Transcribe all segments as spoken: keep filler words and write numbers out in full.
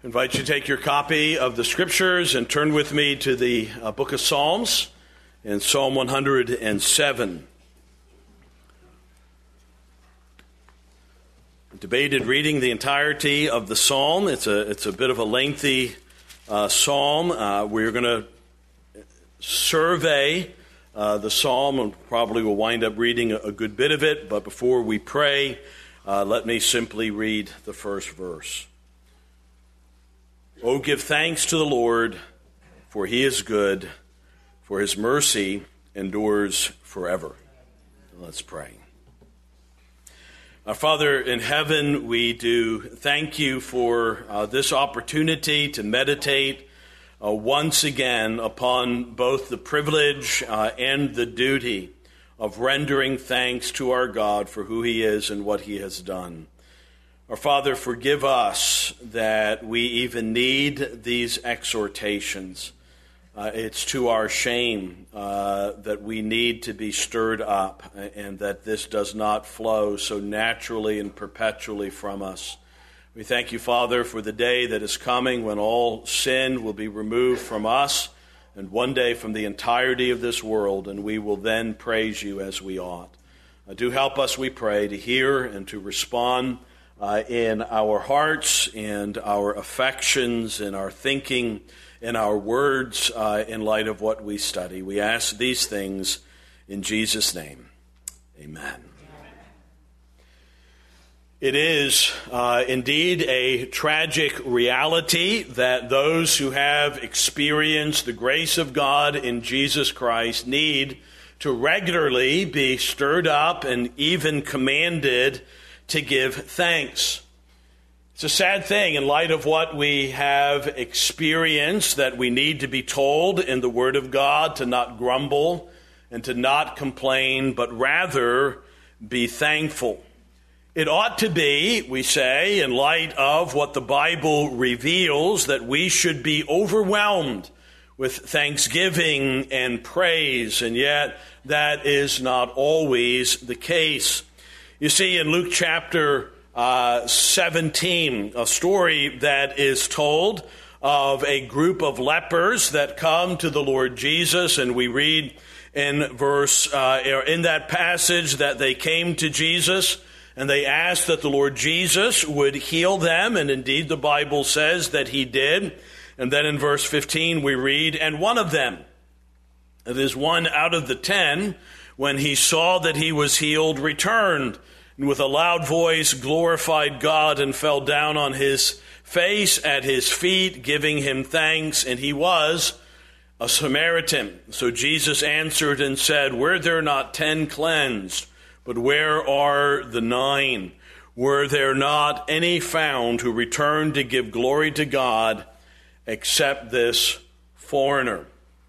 I invite you to take your copy of the Scriptures and turn with me to the uh, book of Psalms in Psalm one hundred seven. Debated reading the entirety of the psalm. It's a it's a bit of a lengthy uh, psalm. Uh, we're going to survey uh, the psalm and probably will wind up reading a, a good bit of it. But before we pray, uh, let me simply read the first verse. Oh, give thanks to the Lord, for he is good, for his mercy endures forever. Let's pray. Our Father in heaven, we do thank you for uh, this opportunity to meditate uh, once again upon both the privilege uh, and the duty of rendering thanks to our God for who he is and what he has done. Our Father, forgive us that we even need these exhortations. Uh, it's to our shame uh, that we need to be stirred up and that this does not flow so naturally and perpetually from us. We thank you, Father, for the day that is coming when all sin will be removed from us and one day from the entirety of this world, and we will then praise you as we ought. Uh, do help us, we pray, to hear and to respond Uh, in our hearts and our affections, in our thinking, in our words, uh, in light of what we study. We ask these things in Jesus' name. Amen. It is uh, indeed a tragic reality that those who have experienced the grace of God in Jesus Christ need to regularly be stirred up and even commanded to give thanks. It's a sad thing in light of what we have experienced that we need to be told in the Word of God to not grumble and to not complain, but rather be thankful. It ought to be, we say, in light of what the Bible reveals, that we should be overwhelmed with thanksgiving and praise, and yet that is not always the case. You see, in Luke chapter uh, seventeen, a story that is told of a group of lepers that come to the Lord Jesus, and we read in verse uh, in that passage that they came to Jesus and they asked that the Lord Jesus would heal them, and indeed the Bible says that he did. And then in verse fifteen we read, and one of them, that is one out of the ten, when he saw that he was healed, returned, and with a loud voice glorified God and fell down on his face at his feet, giving him thanks, and he was a Samaritan. So Jesus answered and said, were there not ten cleansed, but where are the nine? Were there not any found who returned to give glory to God except this foreigner?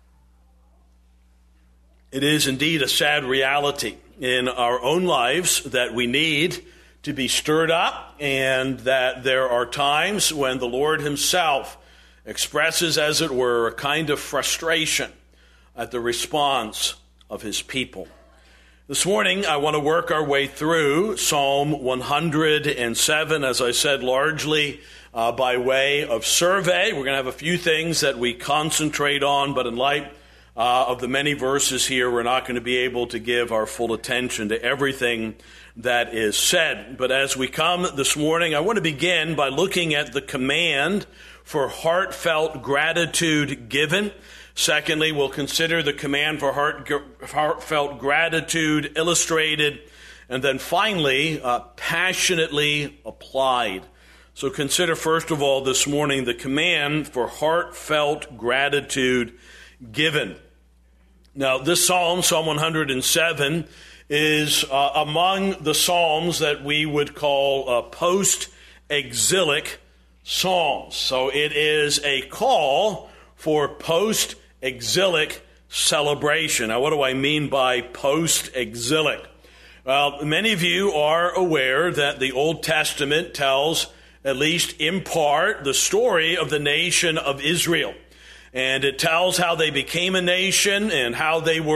It is indeed a sad reality in our own lives that we need to be stirred up, and that there are times when the Lord himself expresses, as it were, a kind of frustration at the response of his people. This morning, I want to work our way through Psalm one hundred seven, as I said, largely uh, by way of survey. We're going to have a few things that we concentrate on, but in light Uh, of the many verses here, we're not going to be able to give our full attention to everything that is said. But as we come this morning, I want to begin by looking at the command for heartfelt gratitude given. Secondly, we'll consider the command for heart, heartfelt gratitude illustrated. And then finally, uh, passionately applied. So consider first of all this morning the command for heartfelt gratitude given. Now, this psalm, Psalm one hundred seven, is uh, among the psalms that we would call uh, post-exilic psalms. So it is a call for post-exilic celebration. Now, what do I mean by post-exilic? Well, many of you are aware that the Old Testament tells, at least in part, the story of the nation of Israel. And it tells how they became a nation and how they were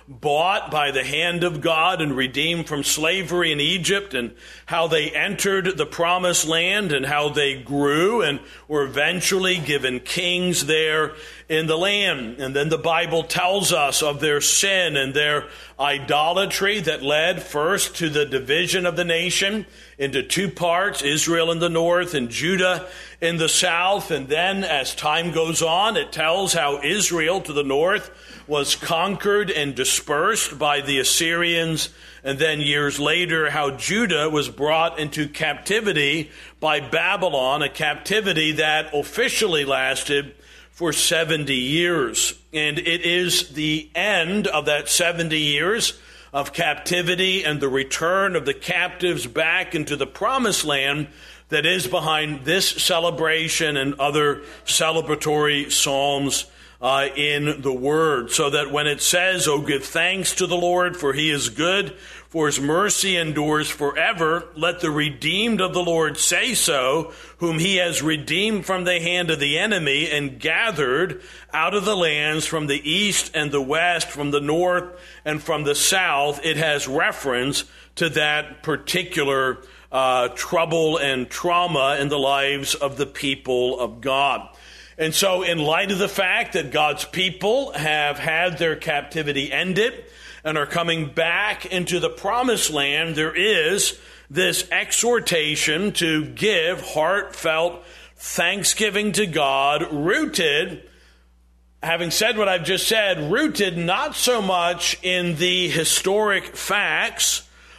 bought by the hand of God and redeemed from slavery in Egypt, and how they entered the promised land and how they grew and were eventually given kings there in the land. And then the Bible tells us of their sin and their idolatry that led first to the division of the nation into two parts, Israel in the north and Judah in the south. And then as time goes on, it tells how Israel to the north was conquered and dispersed by the Assyrians, and then years later how Judah was brought into captivity by Babylon, a captivity that officially lasted for seventy years. And it is the end of that seventy years of captivity and the return of the captives back into the promised land that is behind this celebration and other celebratory psalms Uh, in the Word, so that when it says, "Oh, give thanks to the Lord, for he is good, for his mercy endures forever," let the redeemed of the Lord say so, whom he has redeemed from the hand of the enemy and gathered out of the lands from the east and the west, from the north and from the south. It has reference to that particular uh, trouble and trauma in the lives of the people of God. And so in light of the fact that God's people have had their captivity ended and are coming back into the promised land, there is this exhortation to give heartfelt thanksgiving to God, rooted, having said what I've just said, rooted not so much in the historic facts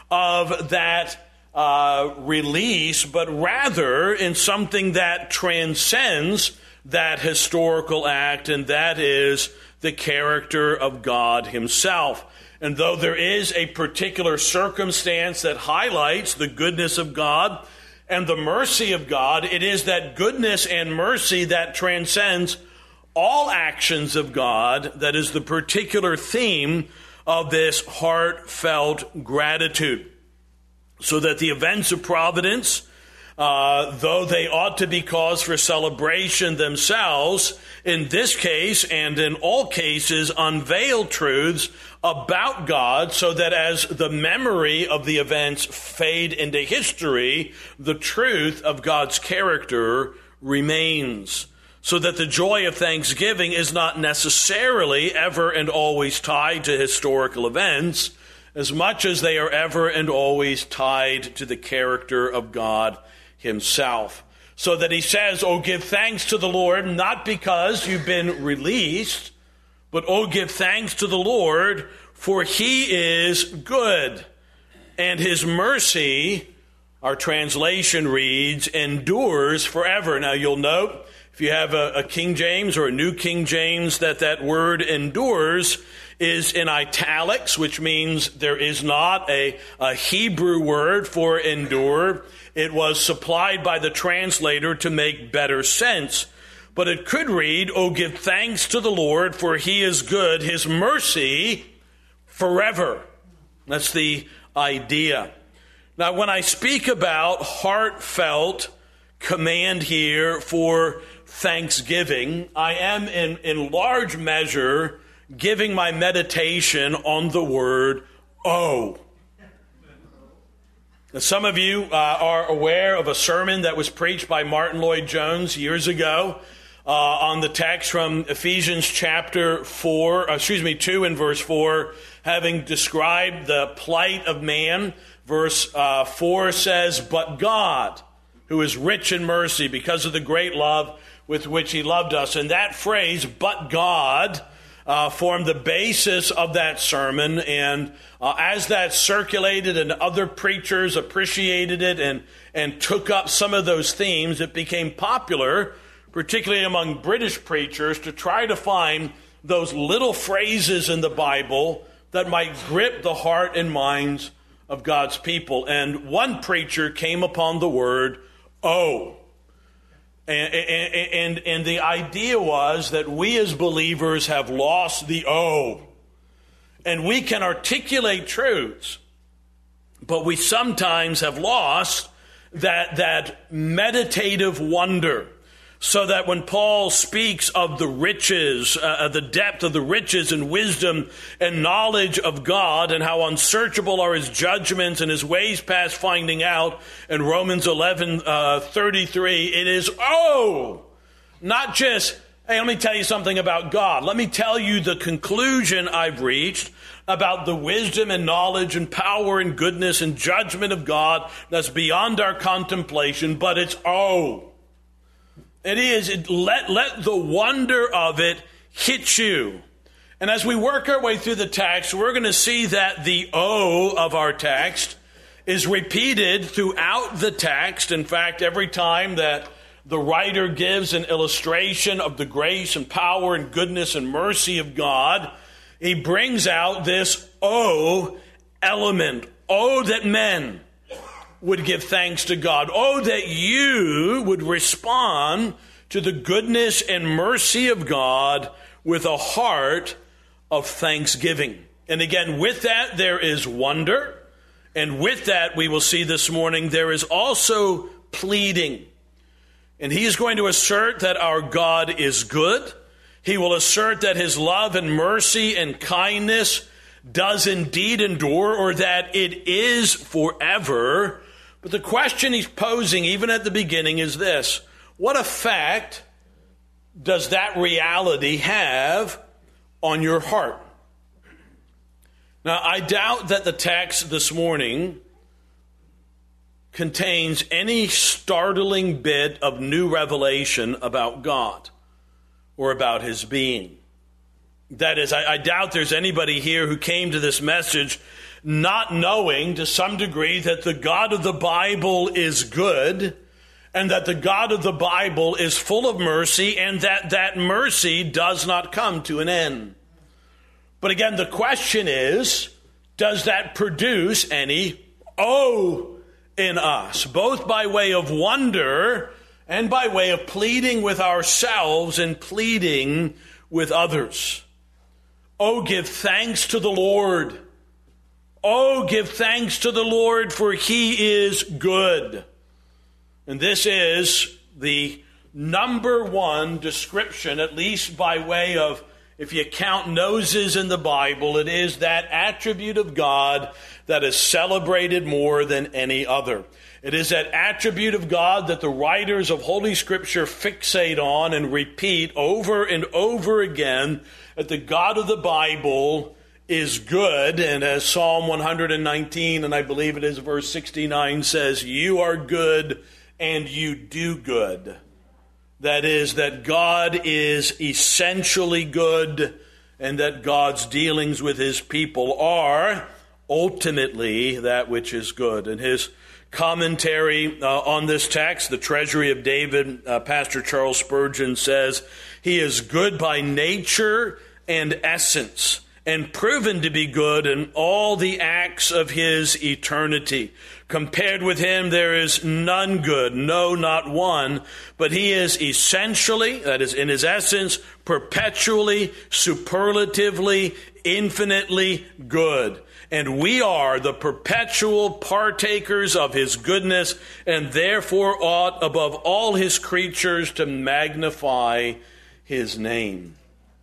of that uh, release, but rather in something that transcends that historical act, and that is the character of God himself. And though there is a particular circumstance that highlights the goodness of God and the mercy of God, it is that goodness and mercy that transcends all actions of God that is the particular theme of this heartfelt gratitude. So that the events of providence, Uh, though they ought to be cause for celebration themselves, in this case and in all cases unveil truths about God, so that as the memory of the events fade into history, the truth of God's character remains. So that the joy of thanksgiving is not necessarily ever and always tied to historical events, as much as they are ever and always tied to the character of God himself. So that he says, "Oh, give thanks to the Lord," not because you've been released, but "Oh, give thanks to the Lord, for he is good, and his mercy," our translation reads, "endures forever." Now you'll note, if you have a, a King James or a New King James, that that word endures is in italics, which means there is not a, a Hebrew word for endure. It was supplied by the translator to make better sense. But it could read, "Oh, give thanks to the Lord, for he is good, his mercy forever." That's the idea. Now, when I speak about heartfelt command here for thanksgiving, I am in, in large measure giving my meditation on the word "oh." Now, some of you uh, are aware of a sermon that was preached by Martin Lloyd-Jones years ago uh, on the text from Ephesians chapter four, uh, excuse me, two and verse four, having described the plight of man. Verse uh, four says, "But God, who is rich in mercy because of the great love with which he loved us." And that phrase, "but God," Uh, formed the basis of that sermon, and uh, as that circulated and other preachers appreciated it and, and took up some of those themes, it became popular, particularly among British preachers, to try to find those little phrases in the Bible that might grip the heart and minds of God's people. And one preacher came upon the word "oh." And, and, and, and the idea was that we as believers have lost the "oh." And we can articulate truths, but we sometimes have lost that, that meditative wonder, So that when Paul speaks of the riches, uh, the depth of the riches and wisdom and knowledge of God and how unsearchable are his judgments and his ways past finding out in Romans eleven thirty-three, it is, oh, not just, hey, let me tell you something about God. Let me tell you the conclusion I've reached about the wisdom and knowledge and power and goodness and judgment of God that's beyond our contemplation, but it's, oh, it is. It, let, let the wonder of it hit you. And as we work our way through the text, we're going to see that the O of our text is repeated throughout the text. In fact, every time that the writer gives an illustration of the grace and power and goodness and mercy of God, he brings out this O element. Oh, that men would give thanks to God. Oh, that you would respond to the goodness and mercy of God with a heart of thanksgiving. And again, with that, there is wonder. And with that, we will see this morning, there is also pleading. And he is going to assert that our God is good. He will assert that his love and mercy and kindness does indeed endure, or that it is forever. But the question he's posing, even at the beginning, is this: what effect does that reality have on your heart? Now, I doubt that the text this morning contains any startling bit of new revelation about God or about his being. That is, I, I doubt there's anybody here who came to this message not knowing to some degree that the God of the Bible is good, and that the God of the Bible is full of mercy, and that that mercy does not come to an end. But again, the question is, does that produce any oh in us, both by way of wonder and by way of pleading with ourselves and pleading with others? Oh, give thanks to the Lord. Oh, give thanks to the Lord, for he is good. And this is the number one description, at least by way of, if you count noses in the Bible, it is that attribute of God that is celebrated more than any other. It is that attribute of God that the writers of Holy Scripture fixate on and repeat over and over again, that the God of the Bible is good. And as Psalm one nineteen, and I believe it is verse sixty-nine, says, you are good and you do good. That is, that God is essentially good, and that God's dealings with his people are ultimately that which is good. And his commentary uh, on this text, The Treasury of David, uh, Pastor Charles Spurgeon says, he is good by nature and essence, and proven to be good in all the acts of his eternity. Compared with him, there is none good, no, not one, but he is essentially, that is in his essence, perpetually, superlatively, infinitely good. And we are the perpetual partakers of his goodness, and therefore ought above all his creatures to magnify his name.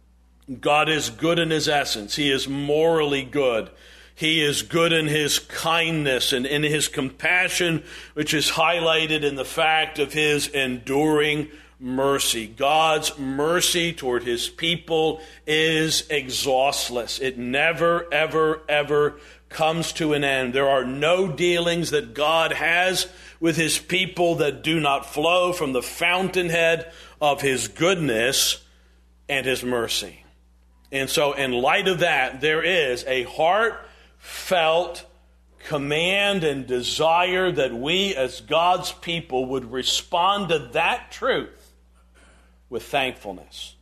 God is good in his essence. He is morally good. He is good in his kindness and in his compassion, which is highlighted in the fact of his enduring mercy. God's mercy toward his people is exhaustless. It never, ever, ever comes to an end. There are no dealings that God has with his people that do not flow from the fountainhead of his goodness and his mercy. And so in light of that, there is a heartfelt command and desire that we as God's people would respond to that truth with thankfulness.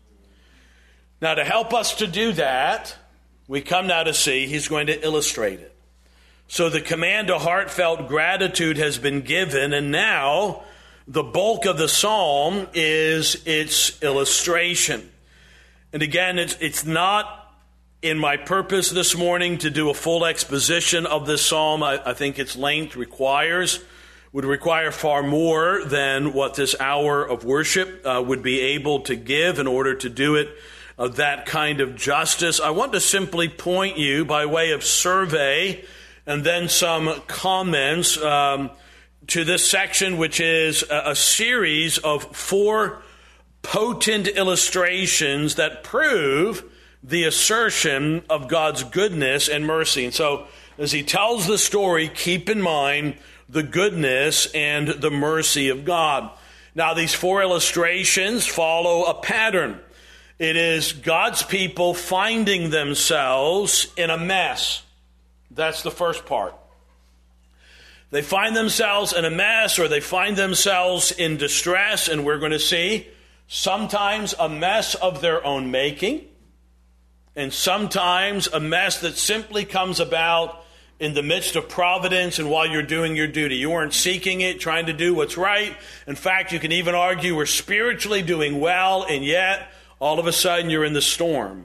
Now, to help us to do that, we come now to see he's going to illustrate it. So the command to heartfelt gratitude has been given, and now the bulk of the psalm is its illustration. And again, it's, it's not in my purpose this morning to do a full exposition of this psalm. I, I think its length requires would require far more than what this hour of worship uh, would be able to give in order to do it uh, that kind of justice. I want to simply point you by way of survey and then some comments um, to this section, which is a, a series of four potent illustrations that prove the assertion of God's goodness and mercy. And so as he tells the story, keep in mind the goodness and the mercy of God. Now, these four illustrations follow a pattern. It is God's people finding themselves in a mess. That's the first part. They find themselves in a mess, or they find themselves in distress, and we're going to see sometimes a mess of their own making, and sometimes a mess that simply comes about in the midst of providence and while you're doing your duty. You weren't seeking it, trying to do what's right. In fact, you can even argue we're spiritually doing well, and yet all of a sudden you're in the storm.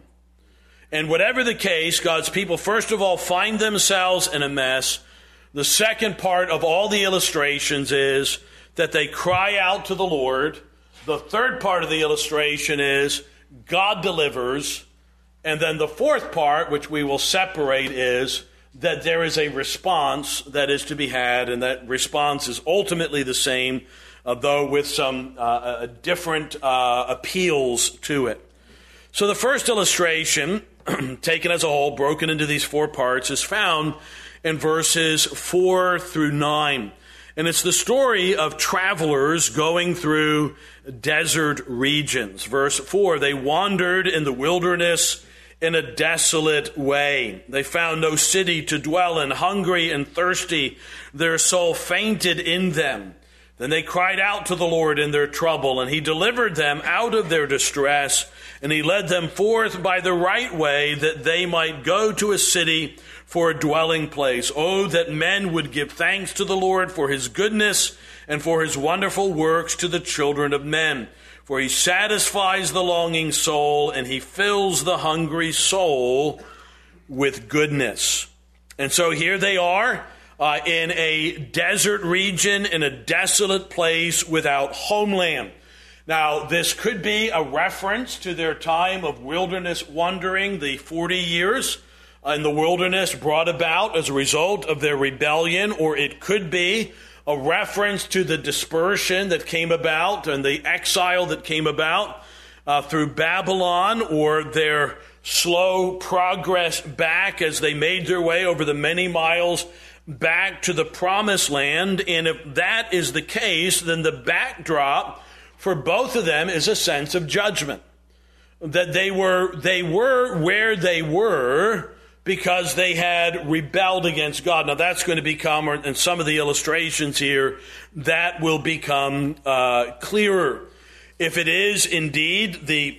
And whatever the case, God's people, first of all, find themselves in a mess. The second part of all the illustrations is that they cry out to the Lord. The third part of the illustration is God delivers. And then the fourth part, which we will separate, is that there is a response that is to be had, and that response is ultimately the same, uh, though with some uh, uh, different uh, appeals to it. So the first illustration, taken as a whole, broken into these four parts, is found in verses four through nine. And it's the story of travelers going through desert regions. Verse four, they wandered in the wilderness in a desolate way. They found no city to dwell in, hungry and thirsty. Their soul fainted in them. Then they cried out to the Lord in their trouble, and he delivered them out of their distress, and he led them forth by the right way, that they might go to a city for a dwelling place. Oh, that men would give thanks to the Lord for his goodness and for his wonderful works to the children of men. For he satisfies the longing soul, and he fills the hungry soul with goodness. And so here they are uh, in a desert region, in a desolate place without homeland. Now, this could be a reference to their time of wilderness wandering, the forty years in the wilderness brought about as a result of their rebellion, or it could be a reference to the dispersion that came about and the exile that came about uh, through Babylon, or their slow progress back as they made their way over the many miles back to the promised land. And if that is the case, then the backdrop for both of them is a sense of judgment. That they were they were where they were because they had rebelled against God. Now that's going to become, or in some of the illustrations here, that will become uh, clearer. If it is indeed the,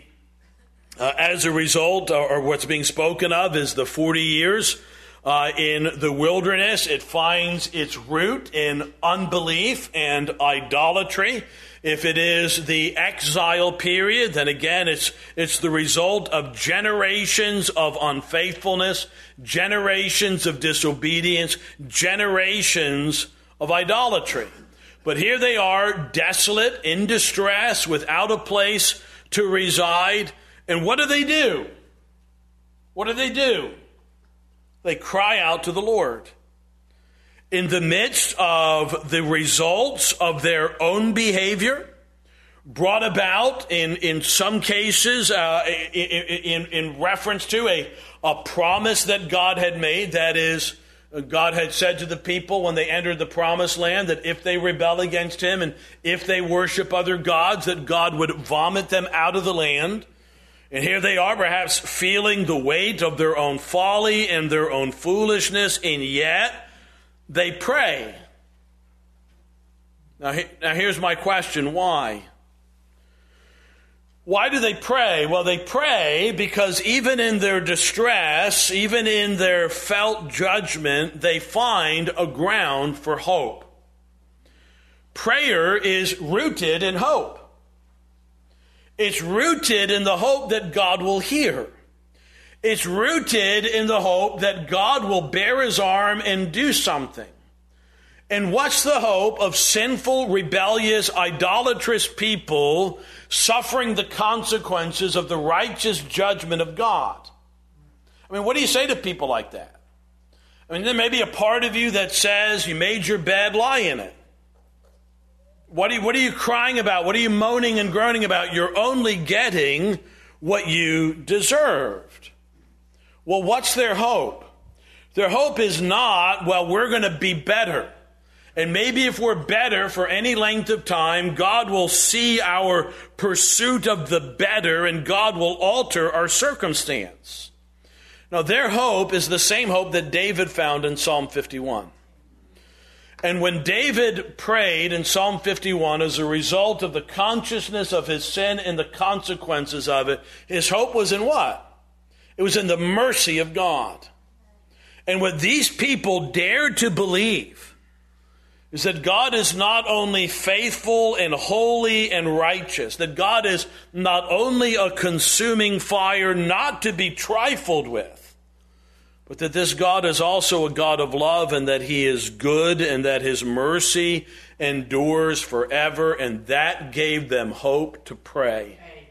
uh, as a result, or, or what's being spoken of is the forty years uh, in the wilderness, it finds its root in unbelief and idolatry. If it is the exile period, then again, it's it's the result of generations of unfaithfulness, generations of disobedience, generations of idolatry. But here they are, desolate, in distress, without a place to reside. And what do they do? What do they do? They cry out to the Lord. In the midst of the results of their own behavior, brought about in, in some cases uh, in, in, in reference to a, a promise that God had made, that is, God had said to the people when they entered the promised land that if they rebel against him and if they worship other gods, that God would vomit them out of the land. And here they are, perhaps feeling the weight of their own folly and their own foolishness, and yet they pray. Now, now here's my question. Why? Why do they pray? Well, they pray because even in their distress, even in their felt judgment, they find a ground for hope. Prayer is rooted in hope. It's rooted in the hope that God will hear. It's rooted in the hope that God will bear his arm and do something. And what's the hope of sinful, rebellious, idolatrous people suffering the consequences of the righteous judgment of God? I mean, what do you say to people like that? I mean, there may be a part of you that says, you made your bed, lie in it. What are you, what are you crying about? What are you moaning and groaning about? You're only getting what you deserved. Well, what's their hope? Their hope is not, well, we're going to be better. And maybe if we're better for any length of time, God will see our pursuit of the better and God will alter our circumstance. Now, their hope is the same hope that David found in Psalm fifty-one. And when David prayed in Psalm fifty-one as a result of the consciousness of his sin and the consequences of it, his hope was in what? It was in the mercy of God. And what these people dared to believe is that God is not only faithful and holy and righteous, that God is not only a consuming fire not to be trifled with, but that this God is also a God of love and that he is good and that his mercy endures forever, and that gave them hope to pray. Amen.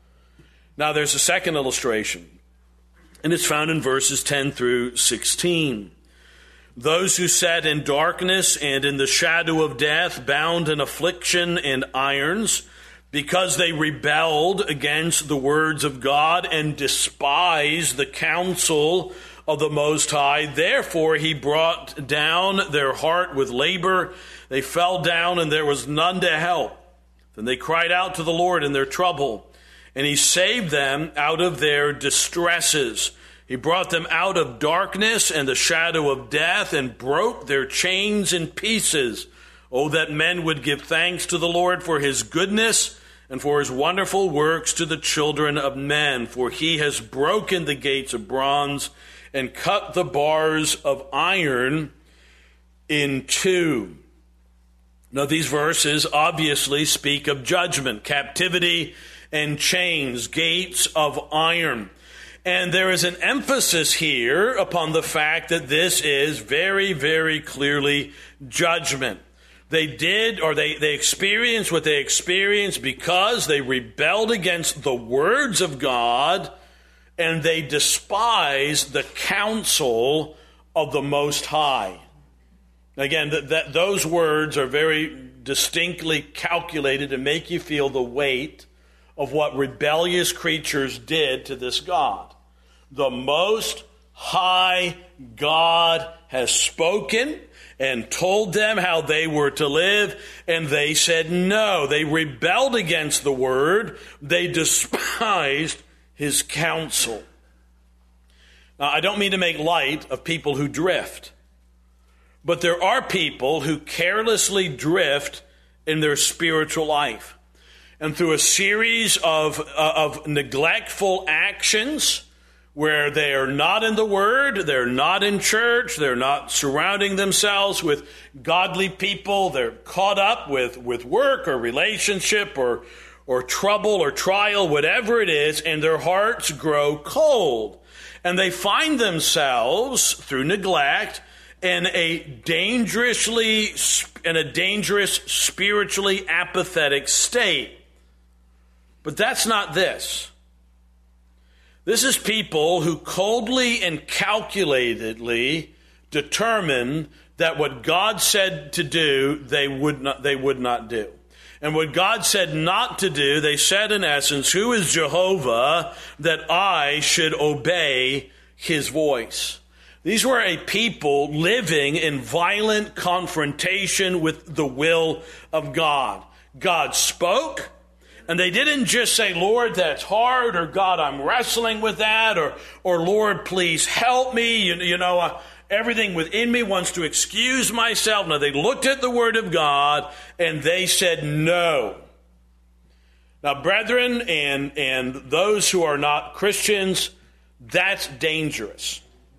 Now there's a second illustration, and it's found in verses ten through sixteen. Those who sat in darkness and in the shadow of death, bound in affliction and irons, because they rebelled against the words of God and despised the counsel of the Most High. Therefore he brought down their heart with labor. They fell down and there was none to help. Then they cried out to the Lord in their trouble, and he saved them out of their distresses. He brought them out of darkness and the shadow of death and broke their chains in pieces. Oh, that men would give thanks to the Lord for his goodness and for his wonderful works to the children of men. For he has broken the gates of bronze and cut the bars of iron in two. Now, these verses obviously speak of judgment, captivity, and chains, gates of iron. And there is an emphasis here upon the fact that this is very, very clearly judgment. They did, or they, they experienced what they experienced because they rebelled against the words of God and they despised the counsel of the Most High. Again, that, that those words are very distinctly calculated to make you feel the weight of what rebellious creatures did to this God. The Most High God has spoken and told them how they were to live, and they said no. They rebelled against the word. They despised his counsel. Now, I don't mean to make light of people who drift, but there are people who carelessly drift in their spiritual life. And through a series of, uh, of neglectful actions, where they are not in the Word, they're not in church, they're not surrounding themselves with godly people, they're caught up with, with work or relationship or, or trouble or trial, whatever it is, and their hearts grow cold. And they find themselves, through neglect, in a dangerously, in a dangerous, spiritually apathetic state. But that's not this. This is people who coldly and calculatedly determine that what God said to do, they would not, they would not do. And what God said not to do, they said in essence, who is Jehovah that I should obey his voice? These were a people living in violent confrontation with the will of God. God spoke. And they didn't just say, Lord, that's hard, or God, I'm wrestling with that, or, or Lord, please help me. You, you know, uh, everything within me wants to excuse myself. No, they looked at the Word of God and they said no. Now, brethren and, and those who are not Christians, that's dangerous.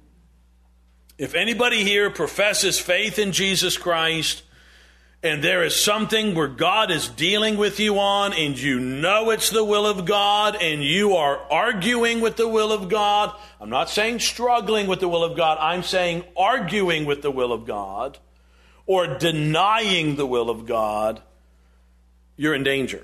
If anybody here professes faith in Jesus Christ, and there is something where God is dealing with you on, and you know it's the will of God, and you are arguing with the will of God. I'm not saying struggling with the will of God. I'm saying arguing with the will of God. or denying the will of God, you're in danger.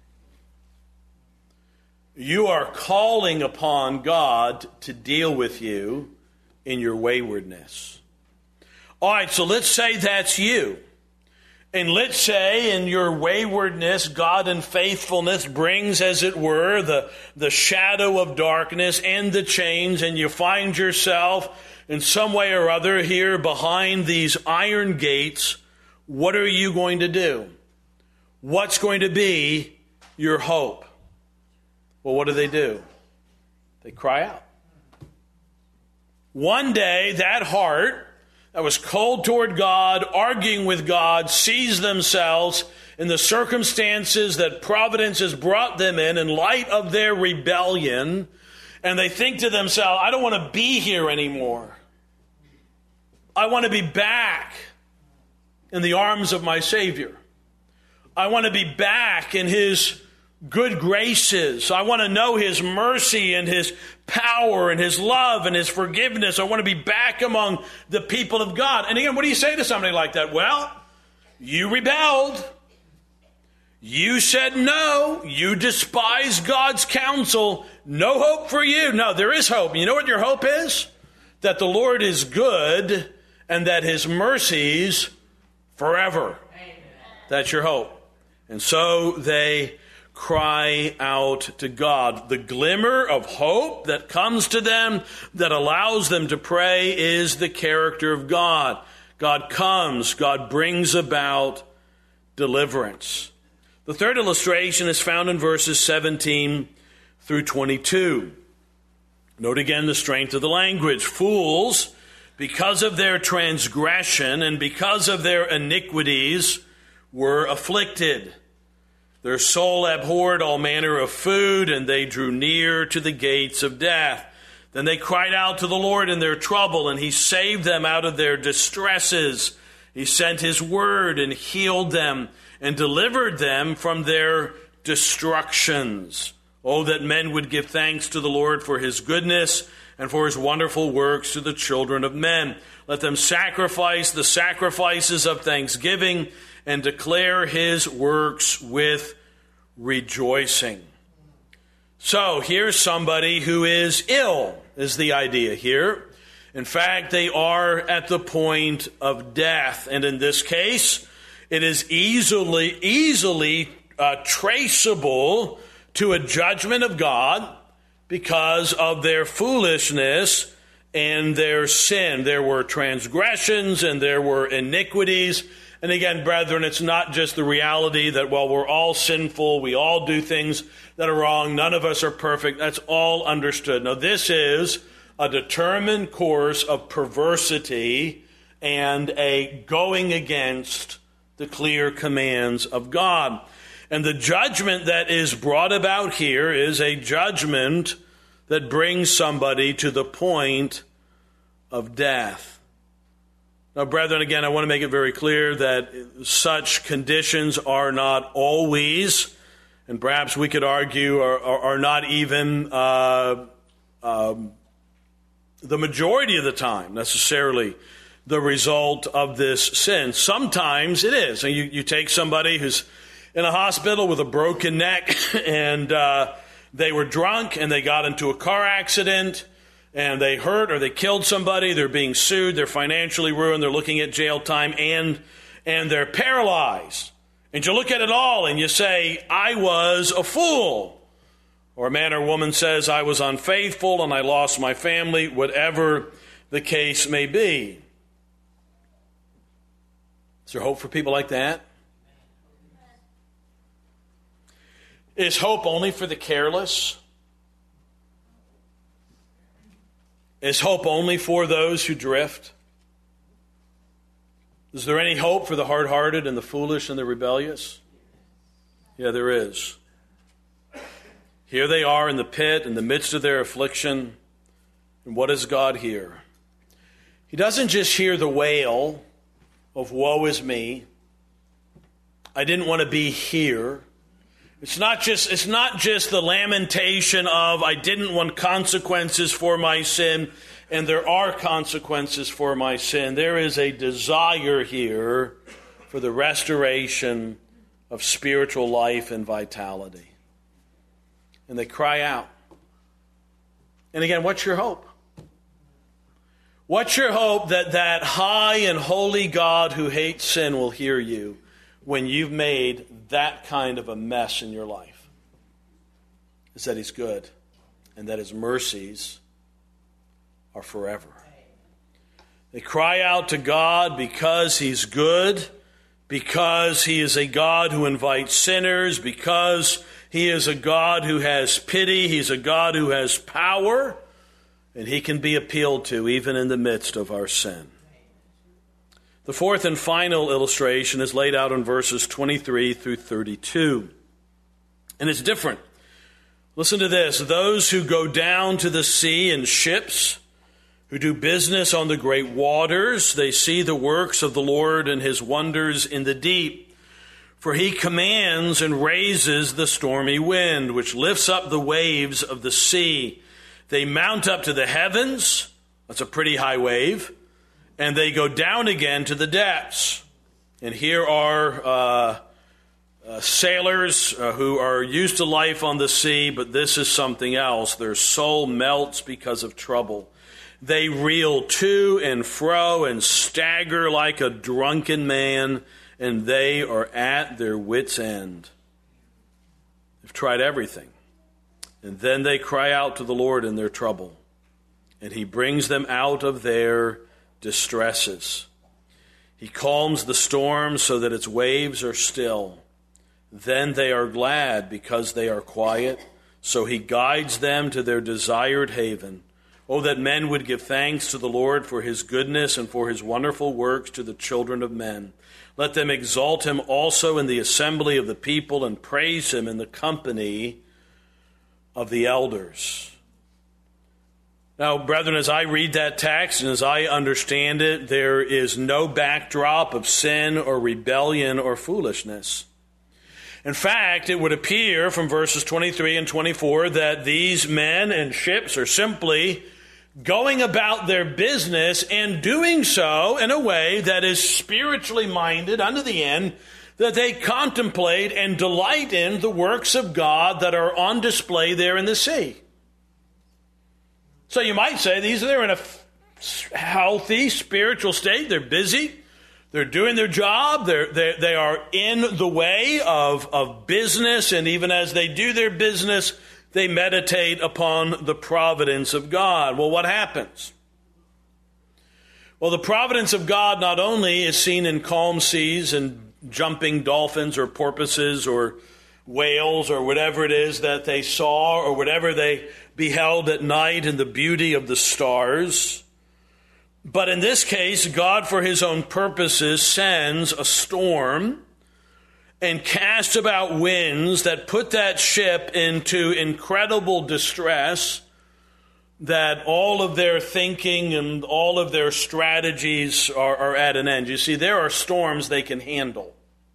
You are calling upon God to deal with you in your waywardness. All right, so let's say that's you. And let's say in your waywardness, God in faithfulness brings, as it were, the, the shadow of darkness and the chains, and you find yourself in some way or other here behind these iron gates. What are you going to do? What's going to be your hope? Well, what do they do? They cry out. One day, that heart that was cold toward God, arguing with God, sees themselves in the circumstances that providence has brought them in, in light of their rebellion, and they think to themselves, I don't want to be here anymore. I want to be back in the arms of my Savior. I want to be back in His good graces. I want to know His mercy and His power and His love and His forgiveness. I want to be back among the people of God. And again, what do you say to somebody like that? Well, you rebelled. You said no. You despised God's counsel. No hope for you. No, there is hope. You know what your hope is? That the Lord is good and that His mercies forever. Amen. That's your hope. And so they cry out to God. The glimmer of hope that comes to them, that allows them to pray, is the character of God. God comes. God brings about deliverance. The third illustration is found in verses seventeen through twenty-two. Note again the strength of the language. Fools, because of their transgression and because of their iniquities, were afflicted. Their soul abhorred all manner of food, and they drew near to the gates of death. Then they cried out to the Lord in their trouble, and He saved them out of their distresses. He sent His word and healed them and delivered them from their destructions. Oh, that men would give thanks to the Lord for His goodness and for His wonderful works to the children of men. Let them sacrifice the sacrifices of thanksgiving and declare His works with rejoicing. So here's somebody who is ill, is the idea here. In fact, they are at the point of death. And in this case, it is easily, easily uh, traceable to a judgment of God because of their foolishness and their sin. There were transgressions and there were iniquities. And again, brethren, it's not just the reality that, well, we're all sinful, we all do things that are wrong, none of us are perfect. That's all understood. Now, this is a determined course of perversity and a going against the clear commands of God. And the judgment that is brought about here is a judgment that brings somebody to the point of death. Now, brethren, again, I want to make it very clear that such conditions are not always, and perhaps we could argue are, are, are not even uh, um, the majority of the time necessarily the result of this sin. Sometimes it is. And you, you take somebody who's in a hospital with a broken neck and uh, they were drunk and they got into a car accident and they hurt or they killed somebody, they're being sued, they're financially ruined, they're looking at jail time, and and they're paralyzed. And you look at it all and you say, I was a fool. Or a man or woman says, I was unfaithful and I lost my family, whatever the case may be. Is there hope for people like that? Is hope only for the careless? Is hope only for those who drift? Is there any hope for the hard-hearted and the foolish and the rebellious? Yeah, there is. Here they are in the pit, in the midst of their affliction. And what does God hear? He doesn't just hear the wail of woe is me. I didn't want to be here. It's not just it's not just the lamentation of I didn't want consequences for my sin. and there are consequences for my sin. There is a desire here for the restoration of spiritual life and vitality. And they cry out. And again, what's your hope? What's your hope that that high and holy God who hates sin will hear you when you've made that kind of a mess in your life? Is that He's good and that His mercies are forever. They cry out to God because He's good, because He is a God who invites sinners, because He is a God who has pity, He's a God who has power, and He can be appealed to even in the midst of our sin. The fourth and final illustration is laid out in verses twenty-three through thirty-two. And it's different. Listen to this. Those who go down to the sea in ships, who do business on the great waters, they see the works of the Lord and His wonders in the deep. For He commands and raises the stormy wind, which lifts up the waves of the sea. They mount up to the heavens. That's a pretty high wave. And they go down again to the depths. And here are uh, uh, sailors uh, who are used to life on the sea, but this is something else. Their soul melts because of trouble. They reel to and fro and stagger like a drunken man, and they are at their wits' end. They've tried everything. And then they cry out to the Lord in their trouble, and He brings them out of their distresses. He calms the storm so that its waves are still. Then they are glad because they are quiet, so He guides them to their desired haven. Oh, that men would give thanks to the Lord for His goodness and for His wonderful works to the children of men. Let them exalt Him also in the assembly of the people and praise Him in the company of the elders. Now, brethren, as I read that text and as I understand it, there is no backdrop of sin or rebellion or foolishness. In fact, it would appear from verses twenty-three and twenty-four that these men and ships are simply going about their business and doing so in a way that is spiritually minded unto the end, that they contemplate and delight in the works of God that are on display there in the sea. So you might say these are in a healthy spiritual state. They're busy. They're doing their job. They're, they they are in the way of, of business. And even as they do their business, they meditate upon the providence of God. Well, what happens? Well, the providence of God not only is seen in calm seas and jumping dolphins or porpoises or whales or whatever it is that they saw or whatever they beheld at night in the beauty of the stars. But in this case, God, for His own purposes, sends a storm and casts about winds that put that ship into incredible distress, that all of their thinking and all of their strategies are, are at an end. You see, there are storms they can handle.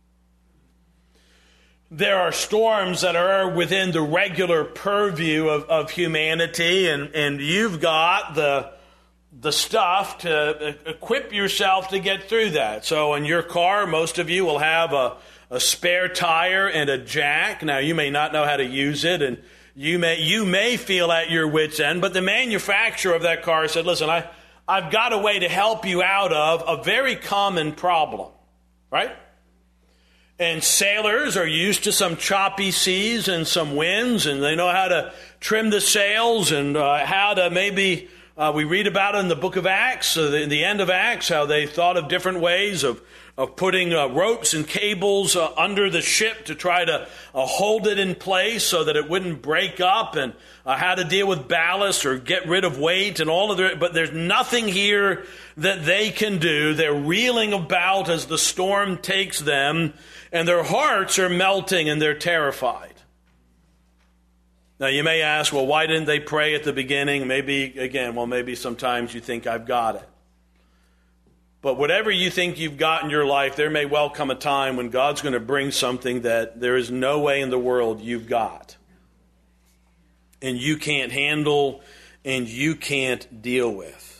There are storms that are within the regular purview of, of humanity, and, and you've got the the stuff to equip yourself to get through that. So in your car, most of you will have a, a spare tire and a jack. Now, you may not know how to use it, and you may you may feel at your wit's end, but the manufacturer of that car said, listen, I, I've got a way to help you out of a very common problem, right? And sailors are used to some choppy seas and some winds, and they know how to trim the sails and uh, how to maybe... Uh, we read about it in the book of Acts, uh, the, in the end of Acts, how they thought of different ways of, of putting uh, ropes and cables uh, under the ship to try to uh, hold it in place so that it wouldn't break up, and uh, how to deal with ballast or get rid of weight and all of their, but there's nothing here that they can do. They're reeling about as the storm takes them, and their hearts are melting and they're terrified. Now, you may ask, well, why didn't they pray at the beginning? Maybe, again, well, maybe sometimes you think I've got it. But whatever you think you've got in your life, there may well come a time when God's going to bring something that there is no way in the world you've got. And you can't handle, and you can't deal with.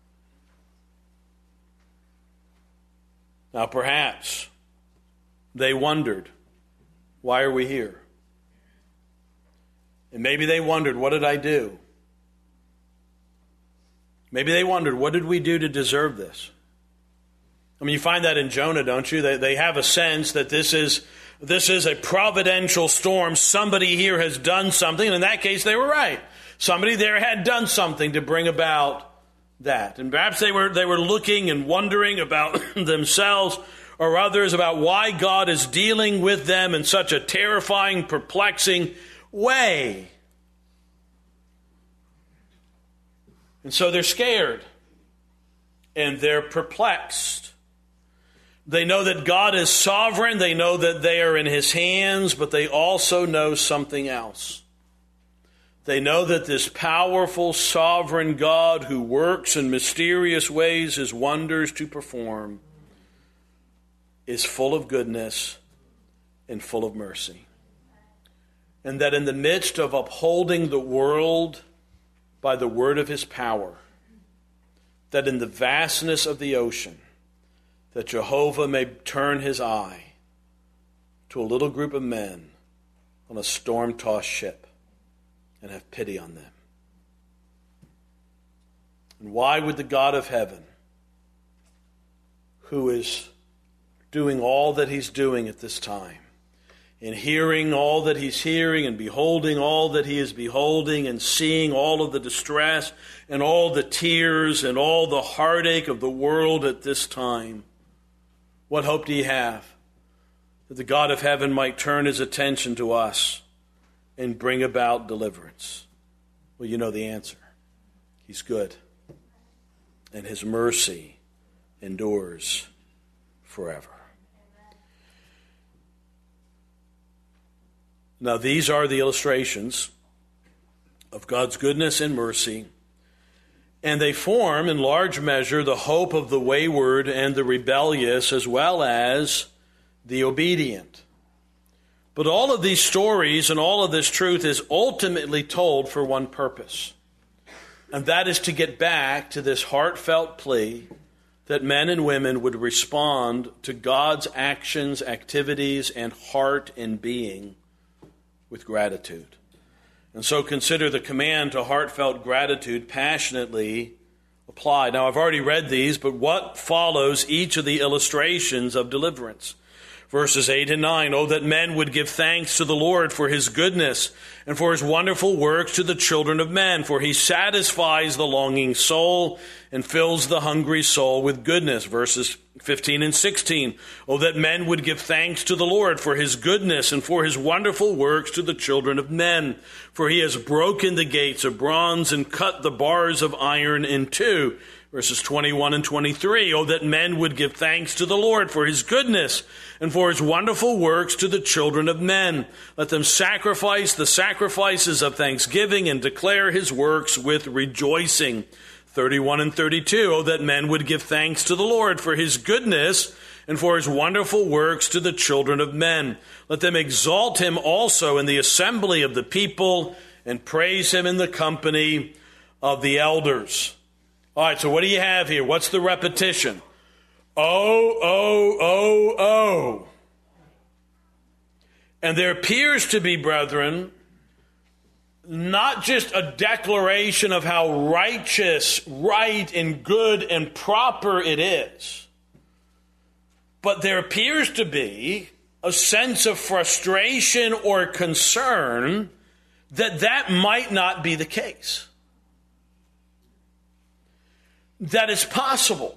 Now, perhaps they wondered, why are we here? And maybe they wondered, what did I do? Maybe they wondered, what did we do to deserve this? I mean, you find that in Jonah, don't you? They, they have a sense that this is, this is a providential storm. Somebody here has done something. And in that case, they were right. Somebody there had done something to bring about that. And perhaps they were, they were looking and wondering about themselves or others, about why God is dealing with them in such a terrifying, perplexing way. And so they're scared and they're perplexed. They know that God is sovereign. They know that they are in his hands, but they also know something else. They know that this powerful, sovereign God who works in mysterious ways his wonders to perform is full of goodness and full of mercy. And that in the midst of upholding the world by the word of his power, that in the vastness of the ocean, that Jehovah may turn his eye to a little group of men on a storm-tossed ship and have pity on them. And why would the God of heaven, who is doing all that he's doing at this time, and hearing all that he's hearing, and beholding all that he is beholding, and seeing all of the distress, and all the tears, and all the heartache of the world at this time, what hope do you have that the God of heaven might turn his attention to us and bring about deliverance? Well, you know the answer. He's good, and his mercy endures forever. Now, these are the illustrations of God's goodness and mercy, and they form, in large measure, the hope of the wayward and the rebellious, as well as the obedient. But all of these stories and all of this truth is ultimately told for one purpose, and that is to get back to this heartfelt plea that men and women would respond to God's actions, activities, and heart and being with gratitude. And so consider the command to heartfelt gratitude passionately applied. Now, I've already read these, but what follows each of the illustrations of deliverance? Verses eight and nine, oh, that men would give thanks to the Lord for his goodness and for his wonderful works to the children of men, for he satisfies the longing soul and fills the hungry soul with goodness. Verses fifteen and sixteen, oh, that men would give thanks to the Lord for his goodness and for his wonderful works to the children of men, for he has broken the gates of bronze and cut the bars of iron in two. Verses twenty-one and twenty-three, oh, that men would give thanks to the Lord for his goodness and for his wonderful works to the children of men. Let them sacrifice the sacrifices of thanksgiving and declare his works with rejoicing. thirty-one and thirty-two, oh, that men would give thanks to the Lord for his goodness and for his wonderful works to the children of men. Let them exalt him also in the assembly of the people and praise him in the company of the elders. All right, so what do you have here? What's the repetition? Oh, oh, oh, oh. And there appears to be, brethren, not just a declaration of how righteous, right, and good and proper it is, but there appears to be a sense of frustration or concern that that might not be the case. That it's possible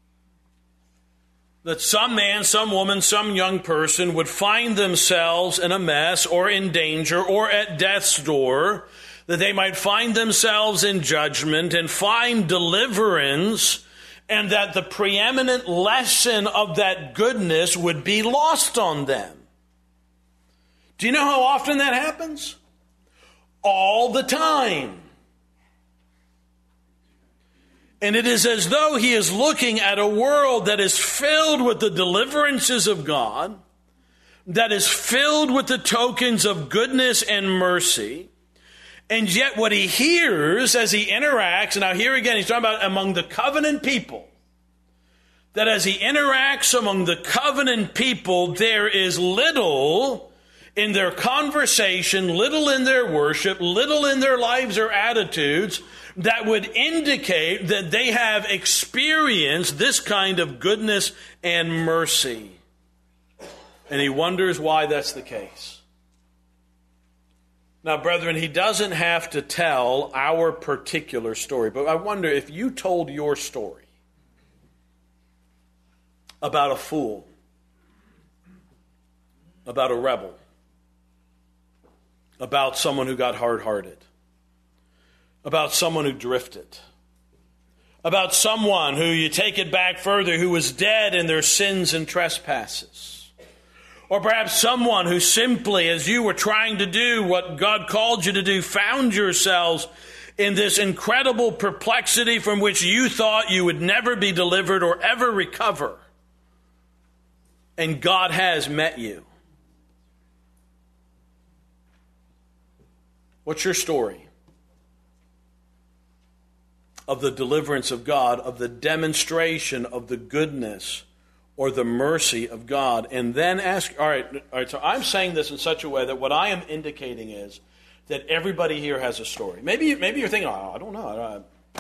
that some man, some woman, some young person would find themselves in a mess or in danger or at death's door, that they might find themselves in judgment and find deliverance, and that the preeminent lesson of that goodness would be lost on them. Do you know how often that happens? All the time. And it is as though he is looking at a world that is filled with the deliverances of God, that is filled with the tokens of goodness and mercy, And yet what he hears as he interacts, and now here again he's talking about among the covenant people, that as he interacts among the covenant people, there is little in their conversation, little in their worship, little in their lives or attitudes that would indicate that they have experienced this kind of goodness and mercy. And he wonders why that's the case. Now, brethren, he doesn't have to tell our particular story, but I wonder if you told your story about a fool, about a rebel, about someone who got hard-hearted, about someone who drifted, about someone who, you take it back further, who was dead in their sins and trespasses, or perhaps someone who simply, as you were trying to do what God called you to do, found yourselves in this incredible perplexity from which you thought you would never be delivered or ever recover, and God has met you. What's your story of the deliverance of God, of the demonstration of the goodness or the mercy of God? And then ask, all right, all right, so I'm saying this in such a way that what I am indicating is that everybody here has a story. Maybe, maybe you're thinking, oh, I don't know. I don't,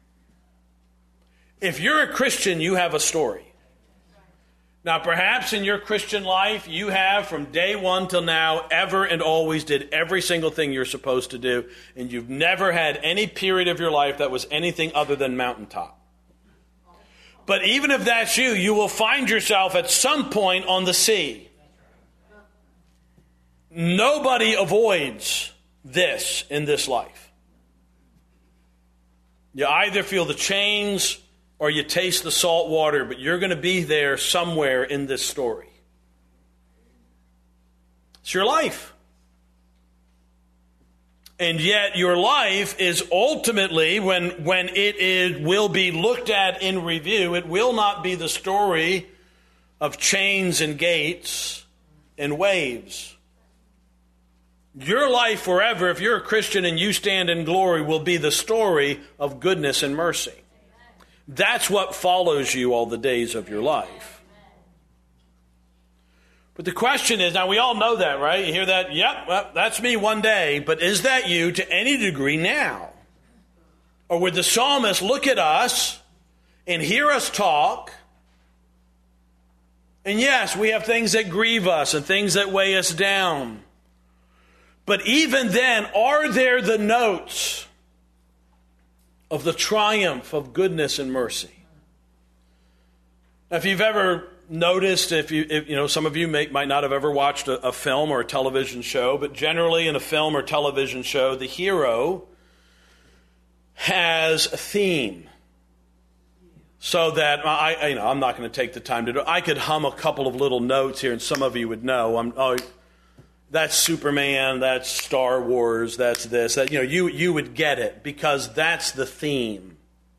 if you're a Christian, you have a story. Now, perhaps in your Christian life, you have from day one till now ever and always did every single thing you're supposed to do, and you've never had any period of your life that was anything other than mountaintop. But even if that's you, you will find yourself at some point on the sea. Nobody avoids this in this life. You either feel the chains or you taste the salt water, but you're going to be there somewhere in this story. It's your life. And yet your life is ultimately, when, when it is, will be looked at in review, it will not be the story of chains and gates and waves. Your life forever, if you're a Christian and you stand in glory, will be the story of goodness and mercy. That's what follows you all the days of your life. But the question is, now we all know that, right? You hear that? Yep, well, that's me one day. But is that you to any degree now? Or would the psalmist look at us and hear us talk? And yes, we have things that grieve us and things that weigh us down. But even then, are there the notes of the triumph of goodness and mercy? Now, if you've ever noticed, if you, if, you know, some of you may, might not have ever watched a, a film or a television show, but generally in a film or television show, the hero has a theme. So that I, you know, I'm not going to take the time to do it. I could hum a couple of little notes here, and some of you would know. I'm, oh, that's Superman, that's Star Wars, that's this. That, you know, you, you would get it because that's the theme.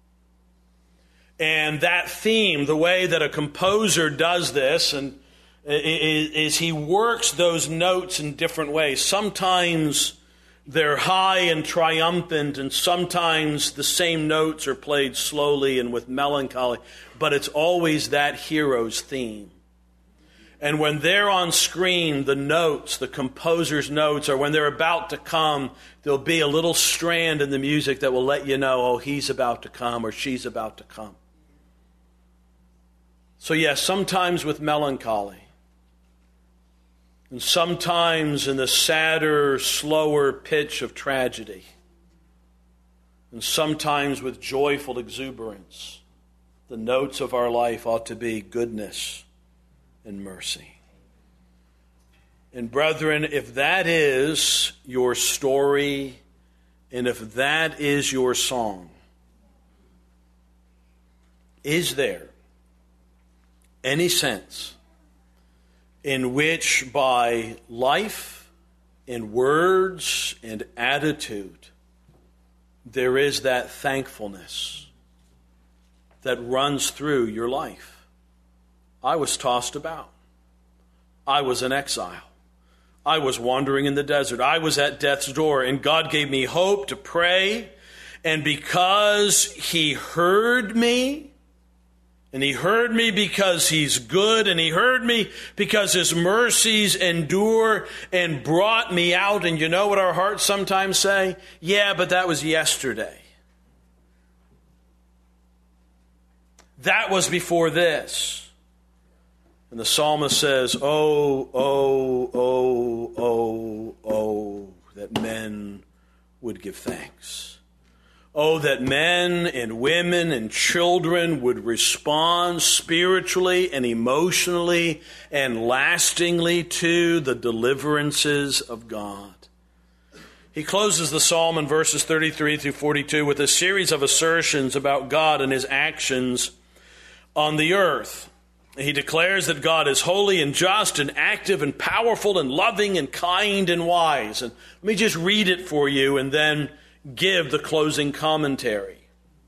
And that theme, the way that a composer does this, and is, is he works those notes in different ways. Sometimes they're high and triumphant, and sometimes the same notes are played slowly and with melancholy, but it's always that hero's theme. And when they're on screen, the notes, the composer's notes, or when they're about to come, there'll be a little strand in the music that will let you know, oh, he's about to come or she's about to come. So yes, sometimes with melancholy, and sometimes in the sadder, slower pitch of tragedy, and sometimes with joyful exuberance, the notes of our life ought to be goodness and mercy. And brethren, if that is your story, and if that is your song, is there any sense in which by life and words and attitude there is that thankfulness that runs through your life? I was tossed about. I was in exile. I was wandering in the desert. I was at death's door, and God gave me hope to pray. And because he heard me, and he heard me because he's good, and he heard me because his mercies endure and brought me out. And you know what our hearts sometimes say? Yeah, but that was yesterday. That was before this. And the psalmist says, oh, oh, oh, oh, oh, that men would give thanks. Oh, that men and women and children would respond spiritually and emotionally and lastingly to the deliverances of God. He closes the psalm in verses thirty-three through forty-two with a series of assertions about God and his actions on the earth. He declares that God is holy and just and active and powerful and loving and kind and wise. And let me just read it for you and then give the closing commentary.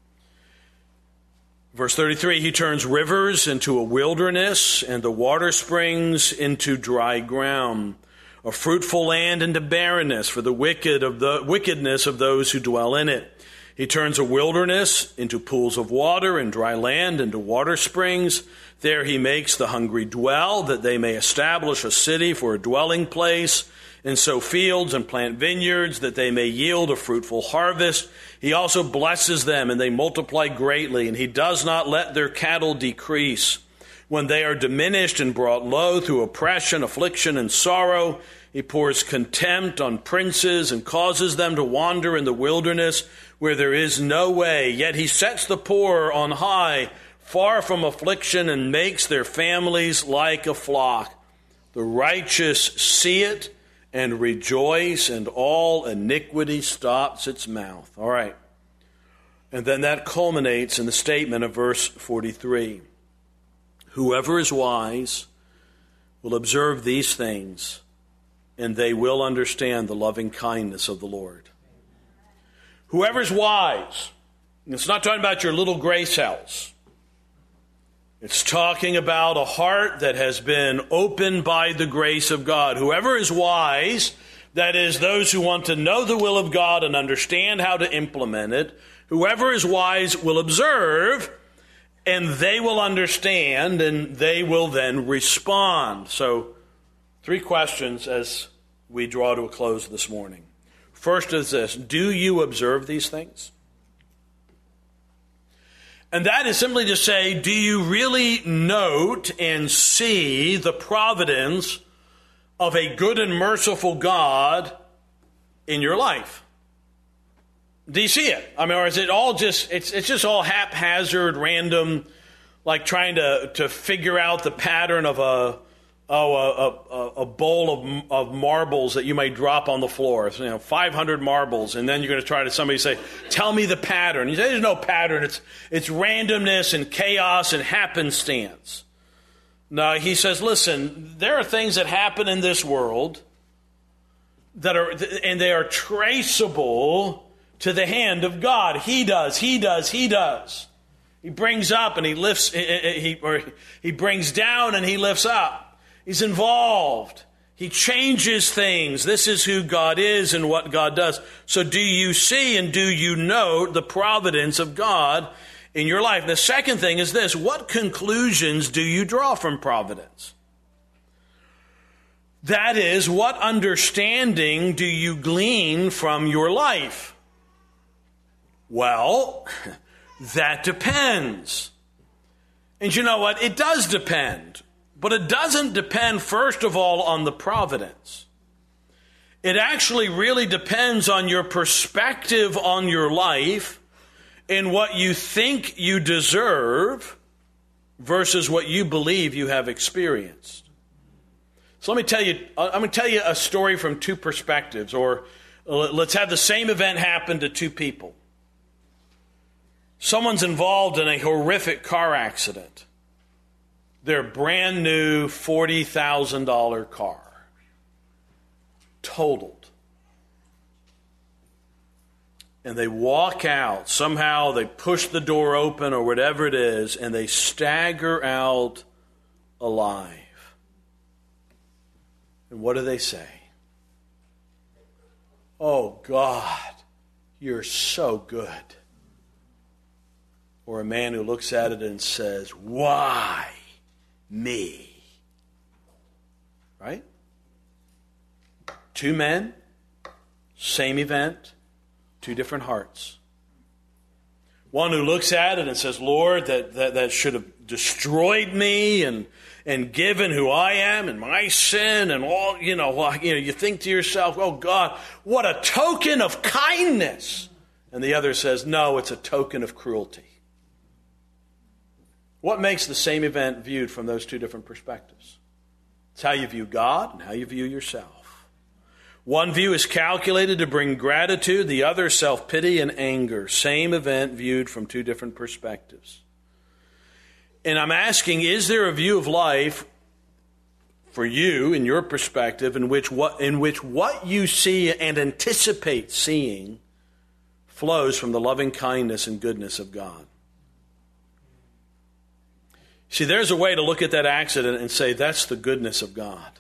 Verse thirty-three, he turns rivers into a wilderness and the water springs into dry ground, a fruitful land into barrenness for the wicked of the wickedness of those who dwell in it. He turns a wilderness into pools of water and dry land into water springs. There he makes the hungry dwell, that they may establish a city for a dwelling place, and sow fields and plant vineyards, that they may yield a fruitful harvest. He also blesses them, and they multiply greatly, and he does not let their cattle decrease. When they are diminished and brought low through oppression, affliction, and sorrow, he pours contempt on princes and causes them to wander in the wilderness where there is no way. Yet he sets the poor on high, far from affliction, and makes their families like a flock. The righteous see it and rejoice, and all iniquity stops its mouth. All right. And then that culminates in the statement of verse forty-three. Whoever is wise will observe these things, and they will understand the loving kindness of the Lord. Whoever's wise, and it's not talking about your little gray cells. It's talking about a heart that has been opened by the grace of God. Whoever is wise, that is, those who want to know the will of God and understand how to implement it, whoever is wise will observe, and they will understand, and they will then respond. So, three questions as we draw to a close this morning. First is this: do you observe these things? And that is simply to say, do you really note and see the providence of a good and merciful God in your life? Do you see it? I mean, or is it all just, it's it's just all haphazard, random, like trying to, to figure out the pattern of a, oh, a, a, a bowl of, of marbles that you may drop on the floor, you know, five hundred marbles, and then you're going to try to somebody say, tell me the pattern. You say, there's no pattern. It's, it's randomness and chaos and happenstance. No, he says, listen, there are things that happen in this world that are, and they are traceable to the hand of God. He does, he does, he does. He brings up and he lifts, he, or he brings down and he lifts up. He's involved. He changes things. This is who God is and what God does. So do you see and do you know the providence of God in your life? The second thing is this: what conclusions do you draw from providence? That is, what understanding do you glean from your life? Well, that depends. And you know what? It does depend. But it doesn't depend, first of all, on the providence. It actually really depends on your perspective on your life and what you think you deserve versus what you believe you have experienced. So let me tell you, I'm going to tell you a story from two perspectives, or let's have the same event happen to two people. Someone's involved in a horrific car accident. Their brand new forty thousand dollars car totaled. And they walk out. Somehow they push the door open or whatever it is, and they stagger out alive. And what do they say? "Oh God, you're so good." Or a man who looks at it and says, "Why me?" Right? Two men, same event, two different hearts. One who looks at it and says, "Lord, that, that, that should have destroyed me and and given who I am and my sin and all, you know, well, you know, you think to yourself, "Oh God, what a token of kindness." And the other says, "No, it's a token of cruelty." What makes the same event viewed from those two different perspectives? It's how you view God and how you view yourself. One view is calculated to bring gratitude, the other self-pity and anger. Same event viewed from two different perspectives. And I'm asking, is there a view of life for you, in your perspective, in which what, in which what you see and anticipate seeing flows from the loving kindness and goodness of God? See, there's a way to look at that accident and say, that's the goodness of God.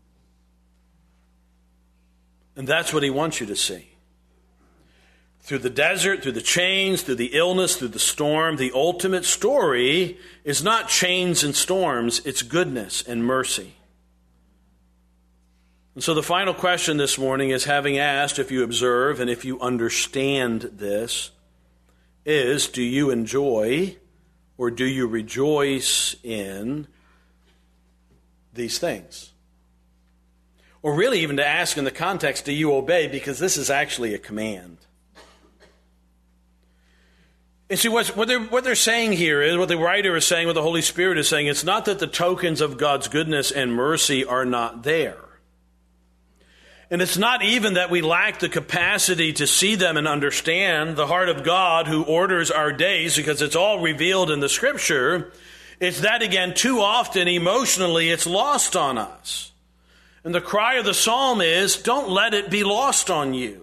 And that's what he wants you to see. Through the desert, through the chains, through the illness, through the storm, the ultimate story is not chains and storms, it's goodness and mercy. And so the final question this morning is, having asked if you observe and if you understand this, is, do you enjoy or do you rejoice in these things? Or really even to ask in the context, do you obey? Because this is actually a command. And see, what's, what, they're, what they're saying here is, what the writer is saying, what the Holy Spirit is saying, it's not that the tokens of God's goodness and mercy are not there. And it's not even that we lack the capacity to see them and understand the heart of God who orders our days, because it's all revealed in the Scripture. It's that, again, too often emotionally it's lost on us. And the cry of the psalm is, don't let it be lost on you.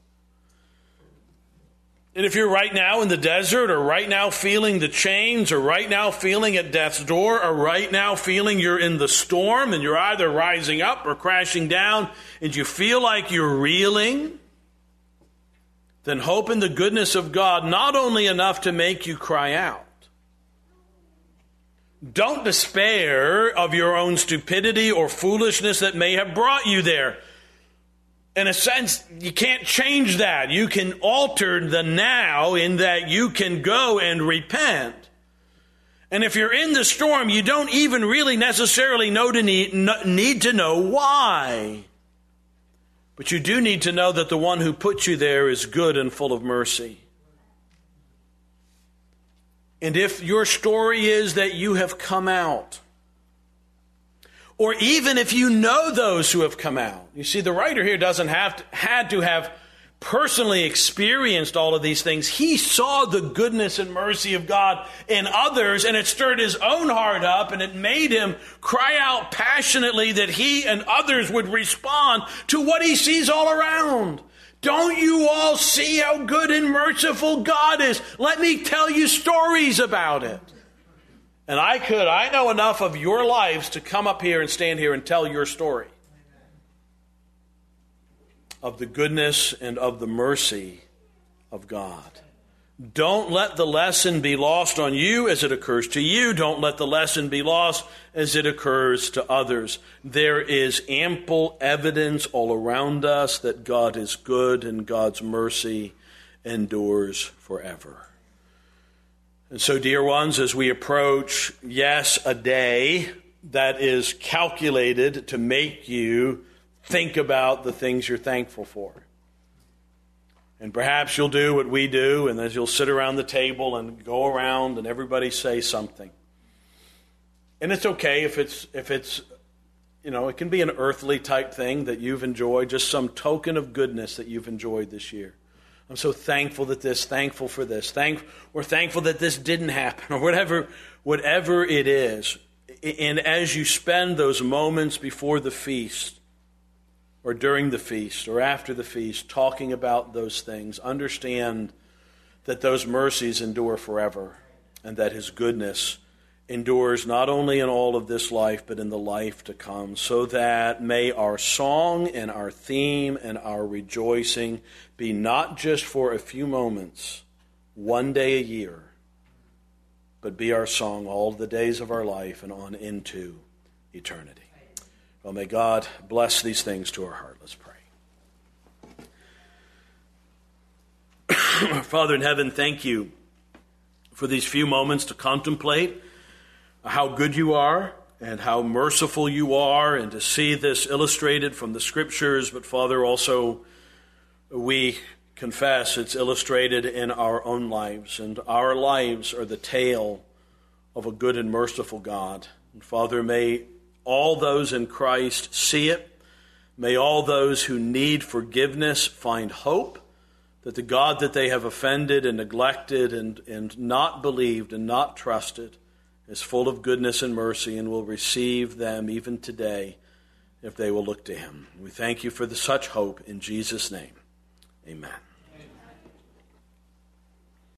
And if you're right now in the desert, or right now feeling the chains, or right now feeling at death's door, or right now feeling you're in the storm and you're either rising up or crashing down, and you feel like you're reeling, then hope in the goodness of God, not only enough to make you cry out. Don't despair of your own stupidity or foolishness that may have brought you there. In a sense, you can't change that. You can alter the now in that you can go and repent. And if you're in the storm, you don't even really necessarily know to need, need to know why. But you do need to know that the one who put you there is good and full of mercy. And if your story is that you have come out, or even if you know those who have come out. You see, the writer here doesn't have to, had to have personally experienced all of these things. He saw the goodness and mercy of God in others, and it stirred his own heart up, and it made him cry out passionately that he and others would respond to what he sees all around. Don't you all see how good and merciful God is? Let me tell you stories about it. And I could, I know enough of your lives to come up here and stand here and tell your story of the goodness and of the mercy of God. Don't let the lesson be lost on you as it occurs to you. Don't let the lesson be lost as it occurs to others. There is ample evidence all around us that God is good and God's mercy endures forever. And so, dear ones, as we approach, yes, a day that is calculated to make you think about the things you're thankful for. And perhaps you'll do what we do, and as you'll sit around the table and go around and everybody say something. And it's okay if it's, if it's, you know, it can be an earthly type thing that you've enjoyed, just some token of goodness that you've enjoyed this year. I'm so thankful that this, thankful for this, thank, we're thankful that this didn't happen, or whatever, whatever it is. And as you spend those moments before the feast, or during the feast, or after the feast, talking about those things, understand that those mercies endure forever, and that his goodness endures not only in all of this life, but in the life to come, so that may our song and our theme and our rejoicing be not just for a few moments, one day a year, but be our song all the days of our life and on into eternity. Well, may God bless these things to our heart. Let's pray. Father in heaven, thank you for these few moments to contemplate how good you are and how merciful you are, and to see this illustrated from the Scriptures. But Father, also we confess it's illustrated in our own lives, and our lives are the tale of a good and merciful God. And Father, may all those in Christ see it. May all those who need forgiveness find hope that the God that they have offended and neglected and, and not believed and not trusted is full of goodness and mercy, and will receive them even today if they will look to him. We thank you for the, such hope in Jesus' name. Amen.